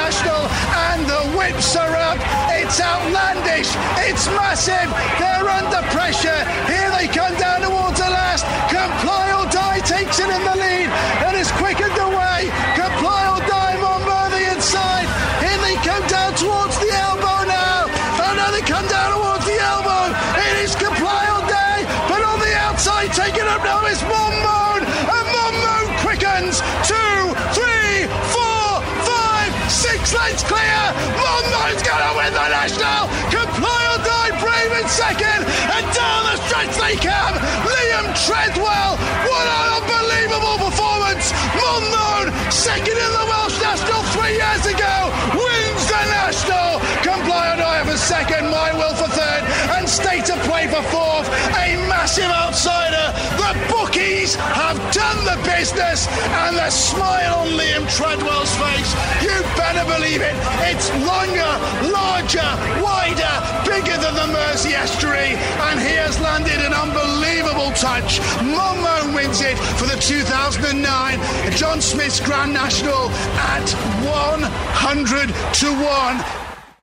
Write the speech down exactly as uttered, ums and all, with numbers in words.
National, and the whips are up. It's outlandish, it's massive, they're under pressure. Here they come down towards the last. Comply or Die takes it in the lead and is quickened away. Comply or Die, Monmouth the inside. Here they come down towards the elbow now. Oh no, they come down towards the elbow. It is Comply or Die, but on the outside, taking up now is Monmouth, and Monmouth quickens. Two, three, four, five, six lengths clear. Monmouth's going to win the National. Comply or Die, brave in second, and down the stretch they come. Liam Treadwell, what an unbelievable performance. Monmouth, second in the Welsh National three years ago, wins the National. Comply or Die for second, My Will for third, and State of Play for fourth. A massive outsider. The bookies have done the business, and the smile on Liam Treadwell's face, you better believe it. It's longer, larger, wider, bigger than the Mersey Estuary, and he has landed an unbelievable touch. Monmouth wins it for the two thousand nine John Smith's Grand National at one hundred to one.